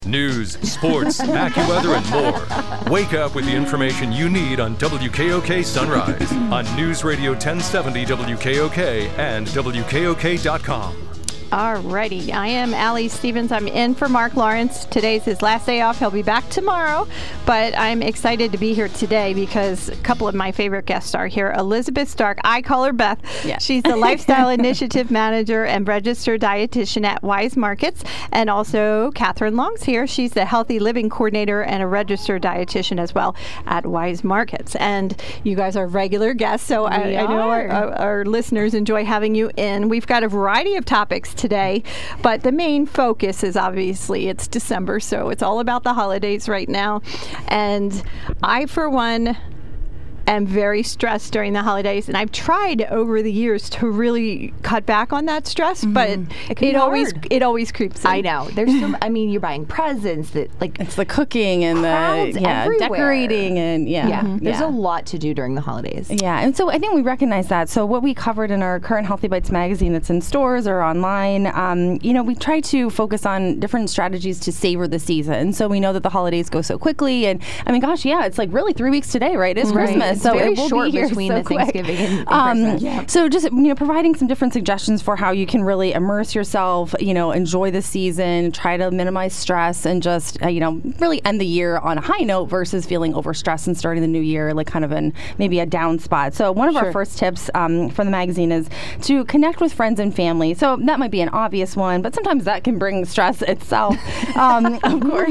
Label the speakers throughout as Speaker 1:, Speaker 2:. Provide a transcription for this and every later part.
Speaker 1: News, sports, AccuWeather, and more. Wake up with the information you need on WKOK Sunrise on News Radio 1070 WKOK and WKOK.com.
Speaker 2: Alrighty, I am Allie Stevens. I'm in for Mark Lawrence. Today's his last day off. He'll be back tomorrow, but I'm excited to be here today because a couple of my favorite guests are here. Elizabeth Stark, I call her Beth. Yeah. She's the Lifestyle Initiative Manager and Registered Dietitian at Wise Markets, and also Catherine Long's here. She's the Healthy Living Coordinator and a Registered Dietitian as well at Wise Markets. And you guys are regular guests, so I know our listeners enjoy having you in. We've got a variety of topics today, but the main focus is obviously it's December, so it's all about the holidays right now. And I, for one, am very stressed during the holidays, and I've tried over the years to really cut back on that stress, but it always creeps in.
Speaker 3: I know. There's you're buying presents that
Speaker 4: it's the cooking and the decorating and
Speaker 3: there's a lot to do during the holidays.
Speaker 4: Yeah, and so I think we recognize that. So what we covered in our current Healthy Bites magazine that's in stores or online, we try to focus on different strategies to savor the season. So we know that the holidays go so quickly, and it's like really 3 weeks today, right? It's Christmas.
Speaker 3: It's very short between the Thanksgiving and Christmas.
Speaker 4: So just providing some different suggestions for how you can really immerse yourself, enjoy the season, try to minimize stress, and just really end the year on a high note versus feeling overstressed and starting the new year like kind of in maybe a down spot. So one of our first tips from the magazine is to connect with friends and family. So that might be an obvious one, but sometimes that can bring stress itself, of course.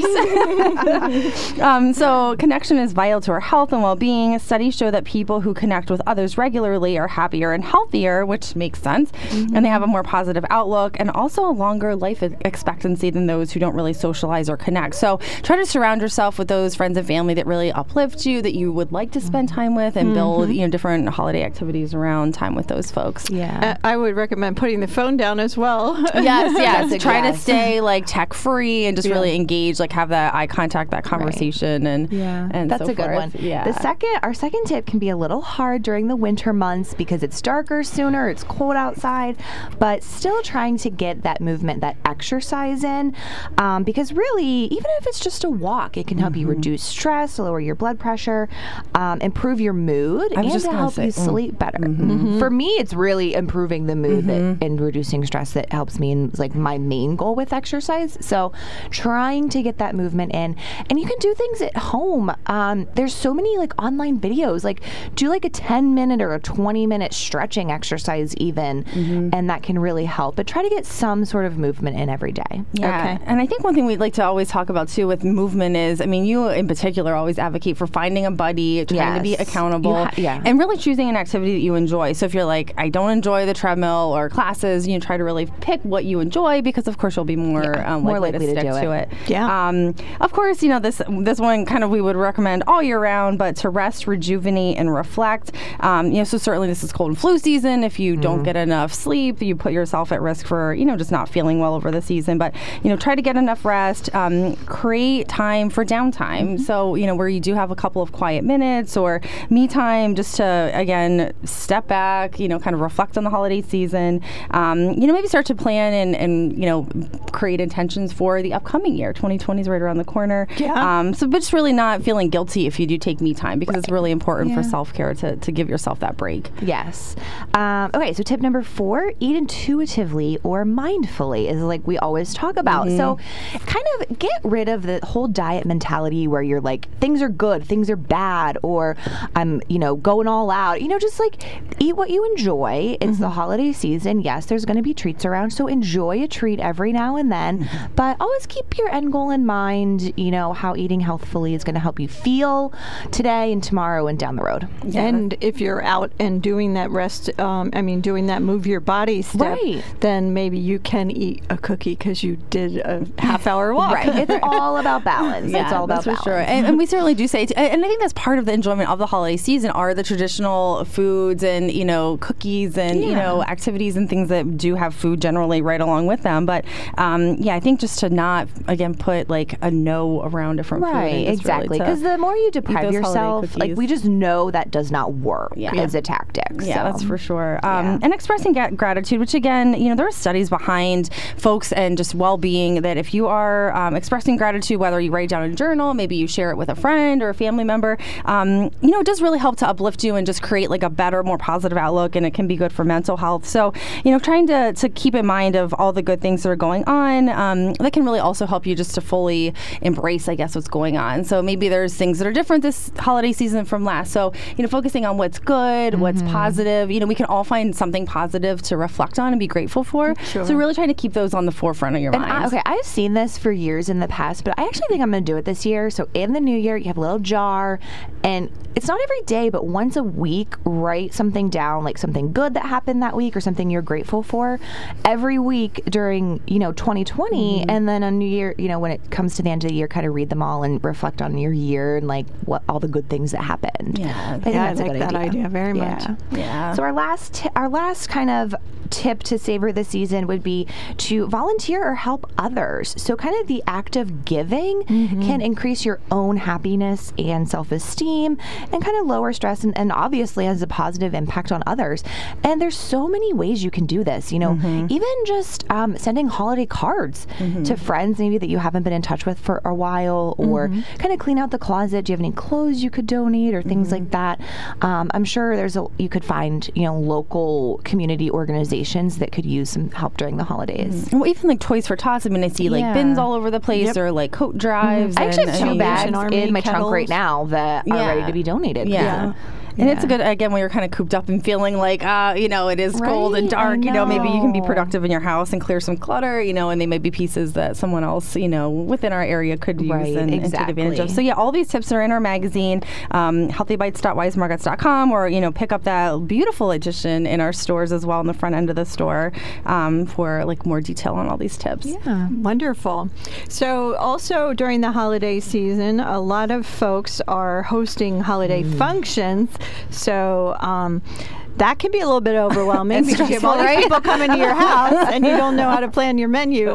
Speaker 4: So connection is vital to our health and well-being. Studies show that people who connect with others regularly are happier and healthier, which makes sense, and they have a more positive outlook and also a longer life expectancy than those who don't really socialize or connect. So try to surround yourself with those friends and family that really uplift you, that you would like to spend time with, and build different holiday activities around time with those folks.
Speaker 2: Yeah, I would recommend putting the phone down as well.
Speaker 4: Yes. Try to stay tech free and just really engage, have that eye contact, that conversation, and
Speaker 3: that's
Speaker 4: so
Speaker 3: a good
Speaker 4: forth.
Speaker 3: one.
Speaker 4: Yeah.
Speaker 3: Our second tip can be a little hard during the winter months because it's darker sooner, it's cold outside, but still trying to get that movement, that exercise in, because really, even if it's just a walk, it can help you reduce stress, lower your blood pressure, improve your mood, and to help you sleep better. For me, it's really improving the mood and reducing stress that helps me, and my main goal with exercise. So trying to get that movement in, and you can do things at home. There's so many online videos, do a 10-minute or a 20-minute stretching exercise even, and that can really help. But try to get some sort of movement in every day.
Speaker 4: Yeah. Okay. And I think one thing we'd like to always talk about too with movement is, you in particular always advocate for finding a buddy, trying to be accountable, and really choosing an activity that you enjoy. So if you're I don't enjoy the treadmill or classes, try to really pick what you enjoy, because of course you'll be more likely to stick to it.
Speaker 2: Yeah.
Speaker 4: Of course, this one kind of we would recommend all year round, but to rest, rejuvenate, and reflect. So certainly this is cold and flu season. If you don't get enough sleep, you put yourself at risk for, just not feeling well over the season. But, try to get enough rest, create time for downtime. So, where you do have a couple of quiet minutes or me time just to, again, step back, kind of reflect on the holiday season. Maybe start to plan and create intentions for the upcoming year. 2020 is right around the corner.
Speaker 2: Yeah.
Speaker 4: But just really not feeling guilty if you do take me time, because it's really important for self-care to give yourself that break.
Speaker 3: Yes. Okay, so tip number 4, eat intuitively or mindfully is we always talk about. So kind of get rid of the whole diet mentality where you're things are good, things are bad, or I'm, going all out. Just eat what you enjoy. It's the holiday season. Yes, there's going to be treats around, so enjoy a treat every now and then, but always keep your end goal in mind, how eating healthfully is going to help you feel today and tomorrow and down the road.
Speaker 2: Yeah. And if you're out and doing that doing that move your body step, then maybe you can eat a cookie because you did a half-hour walk.
Speaker 3: Right. It's all about balance. It's all about balance.
Speaker 4: For sure. And we certainly do say, and I think that's part of the enjoyment of the holiday season are the traditional foods and, cookies and, activities and things that do have food generally right along with them. But, I think just to not, again, put a no around different food.
Speaker 3: Right, exactly. Because the more you deprive yourself, we just know that does not work as a tactic.
Speaker 4: Yeah,
Speaker 3: so.
Speaker 4: that's for sure. And expressing gratitude, which again, there are studies behind folks and just well-being that if you are expressing gratitude, whether you write down in a journal, maybe you share it with a friend or a family member, it does really help to uplift you and just create like a better, more positive outlook, and it can be good for mental health. So, trying to keep in mind of all the good things that are going on, that can really also help you just to fully embrace, I guess, what's going on. So maybe there's things that are different this holiday season from last. So, focusing on what's good, what's positive, we can all find something positive to reflect on and be grateful for.
Speaker 2: Sure.
Speaker 4: So really trying to keep those on the forefront of your mind.
Speaker 3: I've seen this for years in the past, but I actually think I'm going to do it this year. So in the new year, you have a little jar, and it's not every day, but once a week, write something down, like something good that happened that week or something you're grateful for every week during, 2020. And then on New Year, when it comes to the end of the year, kind of read them all and reflect on your year and like what all the good things that happened.
Speaker 4: Yeah.
Speaker 2: I think that's a good idea very much.
Speaker 4: Yeah.
Speaker 3: So our last kind of tip to savor the season would be to volunteer or help others. So kind of the act of giving can increase your own happiness and self-esteem and kind of lower stress, and obviously has a positive impact on others. And there's so many ways you can do this, even just sending holiday cards to friends maybe that you haven't been in touch with for a while, or kind of clean out the closet. Do you have any clothes you could donate or things like that? I'm sure you could find, local community organizations that could use some help during the holidays.
Speaker 4: Well, even like Toys for Tots. I mean, I see like bins all over the place, or like coat drives.
Speaker 3: I actually have 2 bags in my
Speaker 2: kettles.
Speaker 3: trunk right now that are ready to be donated.
Speaker 4: Yeah. And it's a good, again, when you're kind of cooped up and feeling like, it is cold and dark, maybe you can be productive in your house and clear some clutter, and they may be pieces that someone else, within our area could use and take advantage of. So yeah, all these tips are in our magazine, healthybites.wisemarkets.com, or, pick up that beautiful edition in our stores as well in the front end of the store for like more detail on all these tips.
Speaker 2: Yeah, wonderful. So also during the holiday season, a lot of folks are hosting holiday functions. So that can be a little bit overwhelming because you have all these people coming to your house and you don't know how to plan your menu.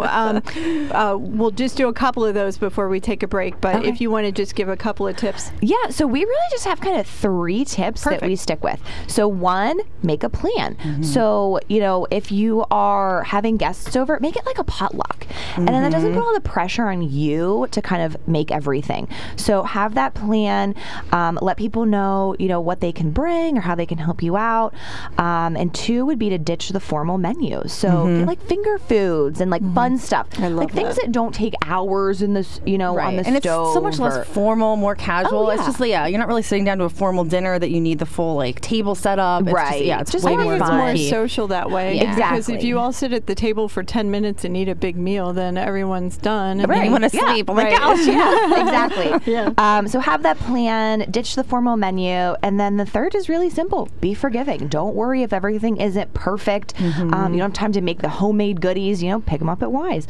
Speaker 2: We'll just do a couple of those before we take a break, but if you want to just give a couple of tips.
Speaker 3: Yeah, so we really just have kind of 3 tips that we stick with. So 1, make a plan. So, if you are having guests over, make it like a potluck. And then that doesn't put all the pressure on you to kind of make everything. So have that plan, let people know, what they can bring or how they can help you out. And 2 would be to ditch the formal menu. So like finger foods and like fun stuff.
Speaker 2: I love
Speaker 3: like things that don't take hours in this, on the
Speaker 4: and
Speaker 3: stove.
Speaker 4: It's so much less formal, more casual. It's just you're not really sitting down to a formal dinner that you need the full like table set up. It's just way more fun.
Speaker 2: It's more social that way.
Speaker 3: Yeah.
Speaker 2: Because if you all sit at the table for 10 minutes and eat a big meal, then everyone's done. And
Speaker 4: you want to sleep. Oh my
Speaker 3: gosh. Yeah, exactly.
Speaker 2: Yeah.
Speaker 3: So have that plan, ditch the formal menu, and then the 3rd is really simple. Be forgiving. Don't worry if everything isn't perfect. You don't have time to make the homemade goodies. Pick them up at Wise.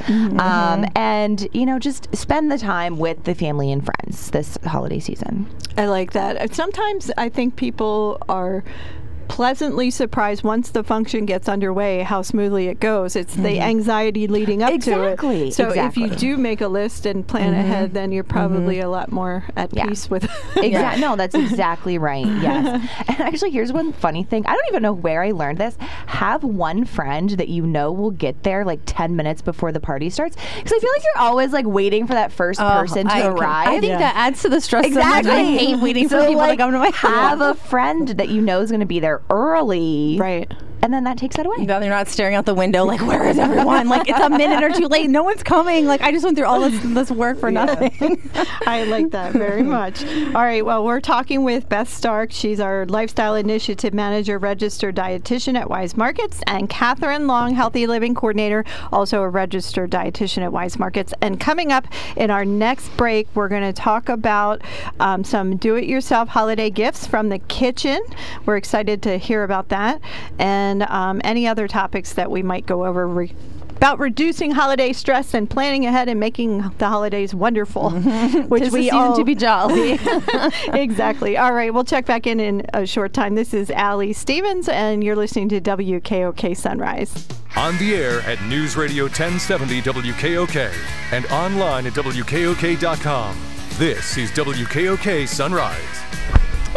Speaker 3: And, just spend the time with the family and friends this holiday season.
Speaker 2: I like that. Sometimes I think people are pleasantly surprised once the function gets underway how smoothly it goes. It's the anxiety leading up to it. So if you do make a list and plan ahead, then you're probably a lot more at peace with
Speaker 3: Exactly. No, that's exactly right. Yes. And actually, here's one funny thing. I don't even know where I learned this. Have one friend that will get there like 10 minutes before the party starts. Because I feel like you're always like waiting for that first person to arrive.
Speaker 4: I think that adds to the stress.
Speaker 3: Exactly.
Speaker 4: So much. I hate waiting for people to come to my house.
Speaker 3: Have a friend that is going to be there early.
Speaker 2: Right.
Speaker 3: And then that takes that away.
Speaker 4: Then you're not staring out the window like, where is everyone? Like, it's a minute or 2 late. No one's coming. Like, I just went through all this work for nothing.
Speaker 2: I like that very much. All right. Well, we're talking with Beth Stark. She's our Lifestyle Initiative Manager, Registered Dietitian at Wise Markets, and Catherine Long, Healthy Living Coordinator, also a Registered Dietitian at Wise Markets. And coming up in our next break, we're going to talk about some do-it-yourself holiday gifts from the kitchen. We're excited to hear about that. And any other topics that we might go over about reducing holiday stress and planning ahead and making the holidays wonderful, which we all
Speaker 4: to be jolly.
Speaker 2: Exactly. All right, we'll check back in a short time. This is Allie Stevens, and you're listening to WKOK Sunrise.
Speaker 1: On the air at News Radio 1070 WKOK and online at WKOK.com. This is WKOK Sunrise.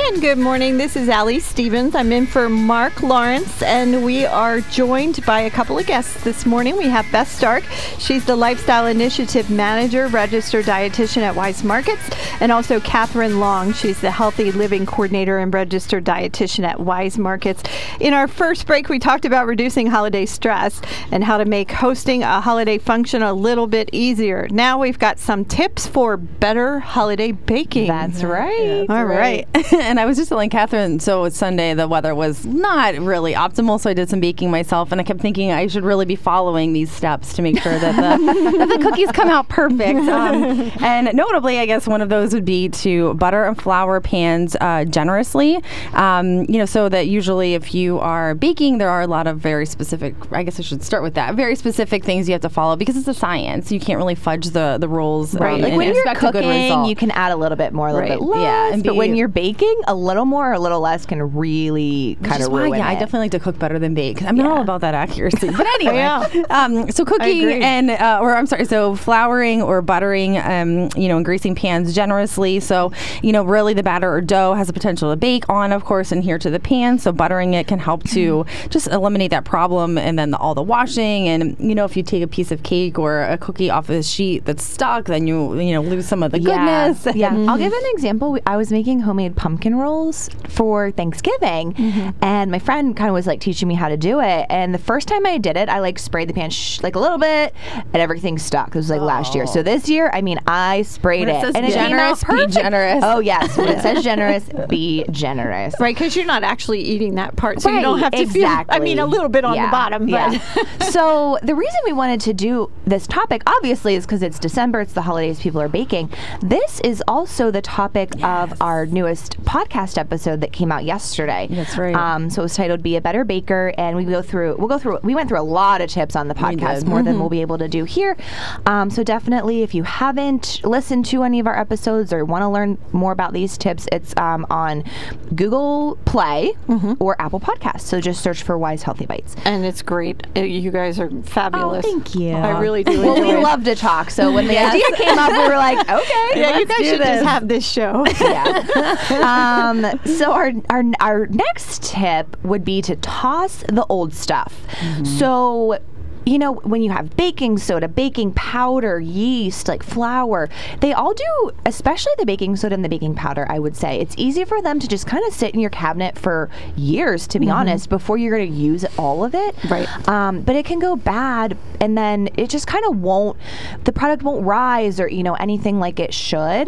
Speaker 2: And good morning. This is Allie Stevens. I'm in for Mark Lawrence, and we are joined by a couple of guests this morning. We have Beth Stark. She's the Lifestyle Initiative Manager, Registered Dietitian at Wise Markets, and also Catherine Long. She's the Healthy Living Coordinator and Registered Dietitian at Wise Markets. In our first break, we talked about reducing holiday stress and how to make hosting a holiday function a little bit easier. Now we've got some tips for better holiday baking.
Speaker 3: That's right.
Speaker 2: All right.
Speaker 4: And I was just telling Catherine, so it's Sunday, the weather was not really optimal, so I did some baking myself, and I kept thinking I should really be following these steps to make sure that the cookies come out perfect. And notably, I guess one of those would be to butter and flour pans generously, so that usually if you are baking, there are a lot of very specific, I guess I should start with that, very specific things you have to follow because it's a science. You can't really fudge the rules.
Speaker 3: Right. Like
Speaker 4: and
Speaker 3: when you're
Speaker 4: expect a good
Speaker 3: cooking,
Speaker 4: result.
Speaker 3: you can add a little bit more, a little bit less.
Speaker 4: Yeah, and
Speaker 3: but when you're baking, a little more or a little less can really kind of ruin it.
Speaker 4: I definitely like to cook better than bake. I'm not all about that accuracy. But anyway, so cooking so flouring or buttering, and greasing pans generously. So, really the batter or dough has the potential to bake on, of course, and adhere to the pan. So buttering it can help to just eliminate that problem, and then all the washing. And, if you take a piece of cake or a cookie off a sheet that's stuck, then you lose some of the goodness.
Speaker 3: Yeah. I'll give an example. I was making homemade pumpkin rolls for Thanksgiving, and my friend kind of was like teaching me how to do it. And the first time I did it, I sprayed the pan like a little bit, and everything stuck. It was last year. So this year, I sprayed
Speaker 4: when it says
Speaker 3: and
Speaker 4: generous,
Speaker 3: it came out
Speaker 4: be generous.
Speaker 3: Oh yes, when it says generous, be generous.
Speaker 2: Right, because you're not actually eating that part, so you don't have to
Speaker 3: exactly.
Speaker 2: feel, a little bit on the bottom. But.
Speaker 3: So the reason we wanted to do this topic, obviously, is because it's December, it's the holidays, people are baking. This is also the topic of our newest podcast episode that came out yesterday.
Speaker 4: That's right.
Speaker 3: So it was titled "Be a Better Baker," and we went through a lot of tips on the podcast, more than we'll be able to do here. So definitely, if you haven't listened to any of our episodes or want to learn more about these tips, it's on Google Play or Apple Podcasts. So just search for Wise Healthy Bites.
Speaker 2: And it's great. You guys are fabulous.
Speaker 3: Oh, thank you.
Speaker 2: I really do.
Speaker 3: Well, we love to talk. So when the idea came up, we were like, okay,
Speaker 2: yeah, you guys should just have this show.
Speaker 3: Yeah. So our next tip would be to toss the old stuff. So when you have baking soda, baking powder, yeast, like flour, they all do, especially the baking soda and the baking powder, I would say. It's easy for them to just kind of sit in your cabinet for years, to be honest, before you're going to use all of it.
Speaker 2: Right.
Speaker 3: But it can go bad, and then it just kind of the product won't rise or, anything like it should.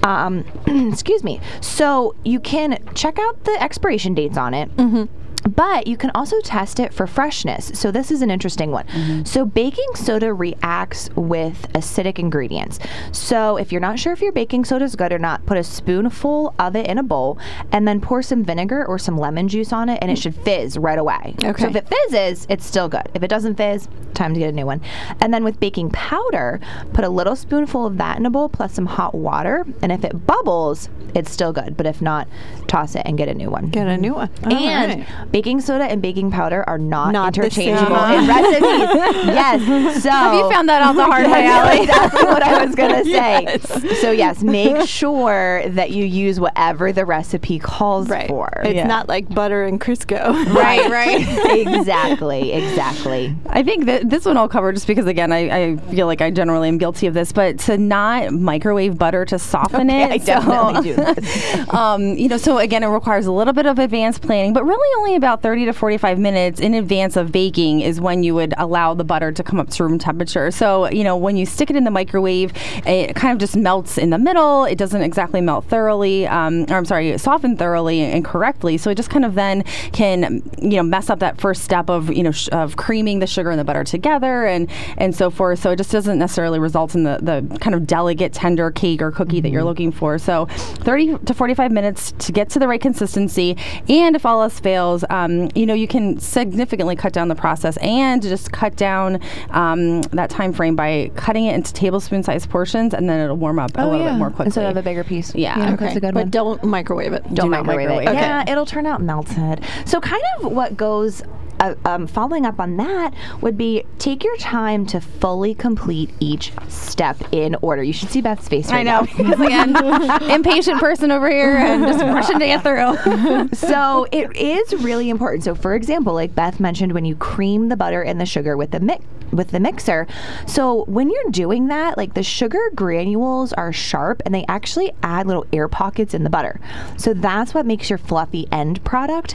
Speaker 3: Excuse me. So you can check out the expiration dates on it. But you can also test it for freshness. So this is an interesting one. So baking soda reacts with acidic ingredients. So if you're not sure if your baking soda is good or not, put a spoonful of it in a bowl and then pour some vinegar or some lemon juice on it, and it should fizz right away.
Speaker 2: Okay.
Speaker 3: So if it fizzes, it's still good. If it doesn't fizz, time to get a new one. And then with baking powder, put a little spoonful of that in a bowl plus some hot water. And if it bubbles, it's still good. But if not, toss it and get a new one.
Speaker 2: Get a new one.
Speaker 3: And baking soda and baking powder are not interchangeable
Speaker 2: the
Speaker 3: in recipes. Yes. So
Speaker 4: have you found that out the hard way, Allie?
Speaker 3: Exactly what I was going to say. So yes, make sure that you use whatever the recipe calls for.
Speaker 2: It's not like butter and Crisco.
Speaker 3: Right. Exactly.
Speaker 4: I think that this one I'll cover just because, again, I feel like I generally am guilty of this, but to not microwave butter to soften it.
Speaker 3: I definitely do this.
Speaker 4: So again, it requires a little bit of advanced planning, but really only about 30 to 45 minutes in advance of baking is when you would allow the butter to come up to room temperature. So, when you stick it in the microwave, it kind of just melts in the middle. It doesn't exactly melt thoroughly, soften thoroughly and correctly. So it just kind of then can, mess up that first step of, of creaming the sugar and the butter together and so forth. So it just doesn't necessarily result in the kind of delicate, tender cake or cookie that you're looking for. So 30 to 45 minutes to get to the right consistency. And if all else fails, you can significantly cut down the process and just cut down that time frame by cutting it into tablespoon-sized portions, and then it'll warm up a little bit more quickly.
Speaker 3: Instead of a bigger piece.
Speaker 4: Yeah.
Speaker 2: Okay.
Speaker 3: That's a good
Speaker 2: but
Speaker 3: one.
Speaker 2: don't microwave it.
Speaker 3: Don't microwave it.
Speaker 2: Okay.
Speaker 3: Yeah, it'll turn out melted. So kind of what goes following up on that would be take your time to fully complete each step in order. You should see Beth's face right now.
Speaker 4: Because again, impatient person over here and just rushing to get through.
Speaker 3: So it is really important. So for example, like Beth mentioned, when you cream the butter and the sugar with the mixer, so when you're doing that, like the sugar granules are sharp and they actually add little air pockets in the butter. So that's what makes your fluffy end product.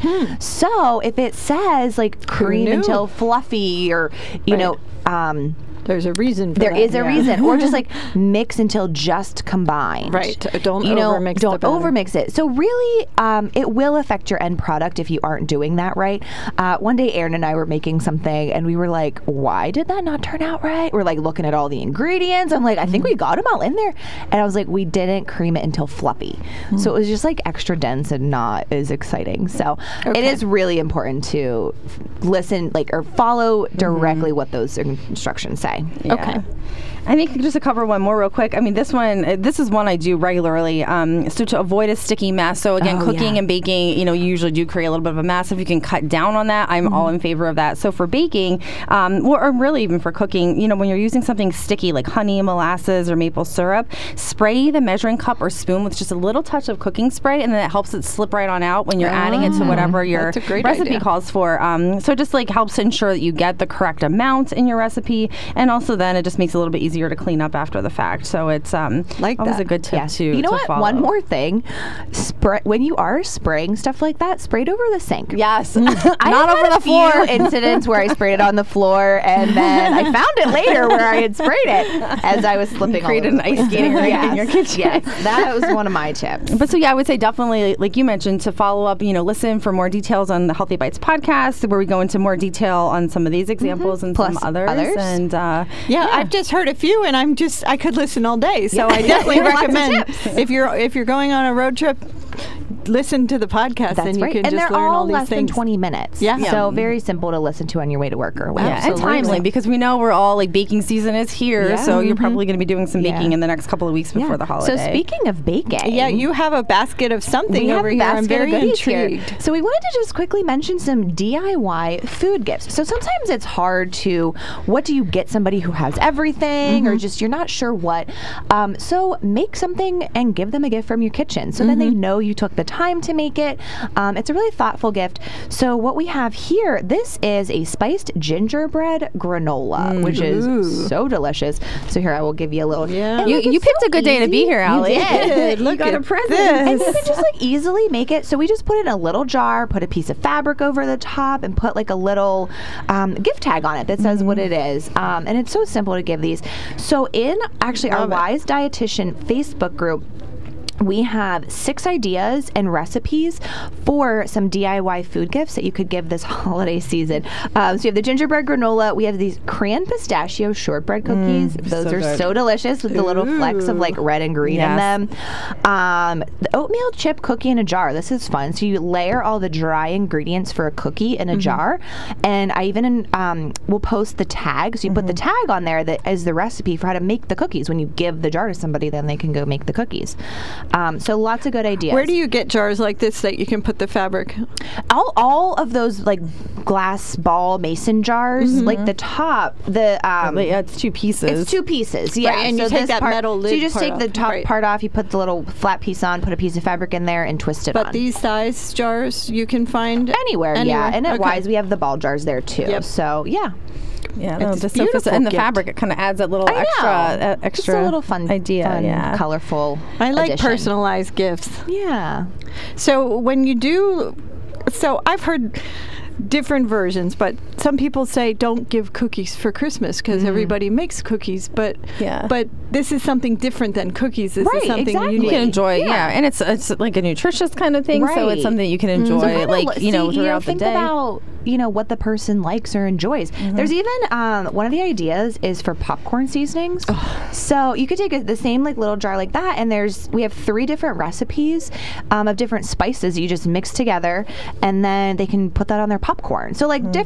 Speaker 3: So if it says like cream until fluffy, or you know,
Speaker 2: there's a reason for
Speaker 3: there
Speaker 2: that.
Speaker 3: is a reason. Or just like mix until just combined.
Speaker 2: Right. Don't overmix
Speaker 3: Don't
Speaker 2: the butter.
Speaker 3: overmix it. So really, it will affect your end product if you aren't doing that right. One day, Aaron and I were making something, and we were like, why did that not turn out right? We're like looking at all the ingredients. I'm like, I think we got them all in there. And I was like, we didn't cream it until fluffy. So it was just like extra dense and not as exciting. So it is really important to listen, like, or follow directly what those instructions say.
Speaker 4: Yeah.
Speaker 2: Okay.
Speaker 4: I think just to cover one more real quick. I mean, this is one I do regularly. So to avoid a sticky mess. So again, cooking and baking, you usually do create a little bit of a mess. If you can cut down on that, I'm all in favor of that. So for baking, or really even for cooking, when you're using something sticky like honey, molasses, or maple syrup, spray the measuring cup or spoon with just a little touch of cooking spray, and then it helps it slip right on out when you're adding it to whatever your
Speaker 2: that's a great
Speaker 4: recipe
Speaker 2: idea.
Speaker 4: calls for. So it just like helps to ensure that you get the correct amount in your recipe, and also then it just makes it a little bit easier to clean up after the fact. So it's
Speaker 2: Like
Speaker 4: always
Speaker 2: that.
Speaker 4: a good tip to
Speaker 3: You know what?
Speaker 4: follow.
Speaker 3: One more thing. When you are spraying stuff like that, spray it over the sink.
Speaker 4: Yes.
Speaker 3: Not
Speaker 4: Not over the floor.
Speaker 3: Incidents where I sprayed it on the floor, and then I found it later where I had sprayed it as I was slipping.
Speaker 4: Created
Speaker 3: all
Speaker 4: an
Speaker 3: over the
Speaker 4: ice skating
Speaker 3: place.
Speaker 4: rink in your kitchen.
Speaker 3: Yes, that was one of my tips.
Speaker 4: But so yeah, I would say definitely, like you mentioned, to follow up, listen for more details on the Healthy Bites podcast, where we go into more detail on some of these examples and
Speaker 3: Plus
Speaker 4: some others. And
Speaker 2: Yeah, I've just heard a few, and I could listen all day. So I definitely
Speaker 3: Lots of
Speaker 2: recommend
Speaker 3: tips.
Speaker 2: if you're going on a road trip, listen to the podcast,
Speaker 3: That's
Speaker 2: and you
Speaker 3: right.
Speaker 2: can
Speaker 3: And
Speaker 2: just
Speaker 3: they're
Speaker 2: learn all
Speaker 3: all
Speaker 2: these
Speaker 3: less
Speaker 2: things.
Speaker 3: than 20 minutes.
Speaker 2: Yeah.
Speaker 3: So very simple to listen to on your way to work or
Speaker 4: yeah,
Speaker 3: whatever.
Speaker 4: and timely, because we know we're all like baking season is here,
Speaker 3: Yeah.
Speaker 4: so you're probably going to be doing some baking
Speaker 3: Yeah.
Speaker 4: in the next couple of weeks before the holiday.
Speaker 3: So speaking of baking.
Speaker 2: Yeah, you have a basket of something
Speaker 3: we have
Speaker 2: over
Speaker 3: a
Speaker 2: here. I'm
Speaker 3: basket of
Speaker 2: very
Speaker 3: goodies here.
Speaker 2: intrigued.
Speaker 3: So we wanted to just quickly mention some DIY food gifts. So sometimes it's hard to, what do you get somebody who has everything, or just you're not sure what. So make something and give them a gift from your kitchen. So then they know you took the time to make it. It's a really thoughtful gift. So what we have here, this is a spiced gingerbread granola, which is so delicious. So here, I will give you a little.
Speaker 2: Yeah.
Speaker 3: And
Speaker 4: you
Speaker 3: look, it's
Speaker 4: picked
Speaker 3: so
Speaker 4: a good day to be
Speaker 3: easy.
Speaker 4: here, Allie.
Speaker 3: You did.
Speaker 2: Look
Speaker 4: got
Speaker 2: at
Speaker 4: a present.
Speaker 2: this.
Speaker 3: And you can just like easily make it. So we just put it in a little jar, put a piece of fabric over the top, and put like a little gift tag on it that says what it is. And it's so simple to give these. So in actually our
Speaker 2: Love it.
Speaker 3: Wise Dietitian Facebook group, we have 6 ideas and recipes for some DIY food gifts that you could give this holiday season. So you have the gingerbread granola. We have these cran pistachio shortbread cookies. Those
Speaker 2: so
Speaker 3: are
Speaker 2: good.
Speaker 3: so delicious with the little flecks of like red and green in
Speaker 4: Yes.
Speaker 3: them. The oatmeal chip cookie in a jar. This is fun. So you layer all the dry ingredients for a cookie in a jar, and I even will post the tag. So you put the tag on there that is the recipe for how to make the cookies. When you give the jar to somebody, then they can go make the cookies. So lots of good ideas.
Speaker 2: Where do you get jars like this that you can put the fabric?
Speaker 3: all of those like glass ball mason jars, like the top, the
Speaker 4: Yeah, it's 2 pieces.
Speaker 3: It's 2 pieces, yeah.
Speaker 2: Right, and you
Speaker 3: so
Speaker 2: take
Speaker 3: this
Speaker 2: that
Speaker 3: part,
Speaker 2: metal
Speaker 3: So you
Speaker 2: lid
Speaker 3: just
Speaker 2: part
Speaker 3: take the
Speaker 2: off,
Speaker 3: top
Speaker 2: right.
Speaker 3: part off. You put the little flat piece on, put a piece of fabric in there, and twist it
Speaker 2: But
Speaker 3: on.
Speaker 2: these size jars you can find
Speaker 3: Anywhere, yeah. And at
Speaker 2: Okay.
Speaker 3: Wise, we have the ball jars there too.
Speaker 2: Yep.
Speaker 3: So yeah,
Speaker 4: Yeah, no,
Speaker 2: It's
Speaker 4: the
Speaker 2: beautiful
Speaker 4: surface and the
Speaker 2: gift.
Speaker 4: fabric, it kind of adds that little
Speaker 3: I know.
Speaker 4: extra
Speaker 3: Just a little fun
Speaker 4: idea.
Speaker 3: fun,
Speaker 4: yeah.
Speaker 3: colorful.
Speaker 2: I like
Speaker 3: addition.
Speaker 2: personalized gifts.
Speaker 3: Yeah.
Speaker 2: So when you do, so I've heard different versions, but some people say don't give cookies for Christmas because everybody makes cookies, but
Speaker 4: Yeah.
Speaker 2: but this is something different than cookies. This
Speaker 3: Right,
Speaker 2: is something
Speaker 3: exactly.
Speaker 4: You
Speaker 2: unique.
Speaker 4: can enjoy, yeah, and it's like a nutritious kind of thing, so it's
Speaker 3: Right.
Speaker 4: something you can enjoy,
Speaker 3: So
Speaker 4: like throughout the
Speaker 3: think
Speaker 4: day.
Speaker 3: about what the person likes or enjoys. There's even one of the ideas is for popcorn seasonings. So you could take the same like little jar like that, and we have 3 different recipes of different spices you just mix together, and then they can put that on their popcorn. So like different, like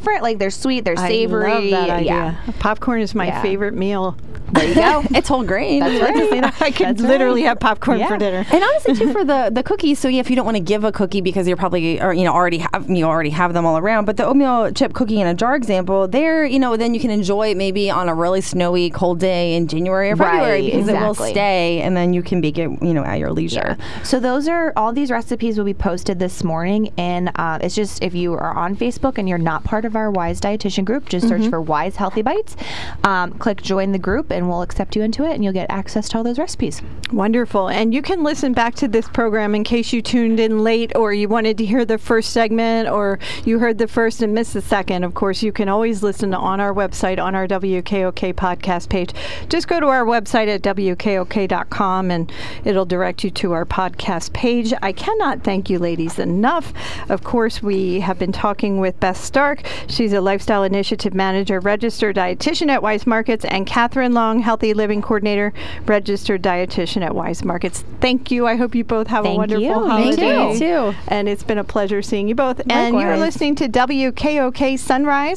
Speaker 3: They're sweet. They're savory.
Speaker 2: I love that idea.
Speaker 3: Yeah.
Speaker 2: Popcorn is my favorite meal.
Speaker 3: There you go.
Speaker 4: It's whole grain.
Speaker 3: That's right.
Speaker 2: I could literally have popcorn for dinner.
Speaker 4: And honestly, too, for the cookies. So yeah, if you don't want to give a cookie because you're probably already have them all around, but the oatmeal chip cookie in a jar example, there then you can enjoy it maybe on a really snowy, cold day in January or February because it will stay, and then you can bake it at your leisure.
Speaker 3: Yeah. So all these recipes will be posted this morning, and it's just if you are on Facebook and you're not part of our Wise Dietitian group, just search for Wise Healthy Bites, click join the group, and we'll accept you into it, and you'll get access to all those recipes.
Speaker 2: Wonderful. And you can listen back to this program in case you tuned in late or you wanted to hear the first segment or you heard the first and missed the second. Of course, you can always listen on our website on our WKOK podcast page. Just go to our website at WKOK.com and it'll direct you to our podcast page. I cannot thank you ladies enough. Of course, we have been talking with Beth Stark. She's a Lifestyle Initiative Manager, Registered Dietitian at Wise Markets, and Catherine Long, Healthy Living Coordinator, Registered Dietitian at Wise Markets. Thank you. I hope you both have a wonderful holiday.
Speaker 4: Thank you.
Speaker 2: And it's been a pleasure seeing you both.
Speaker 4: Likewise.
Speaker 2: And you're listening to WKOK Sunrise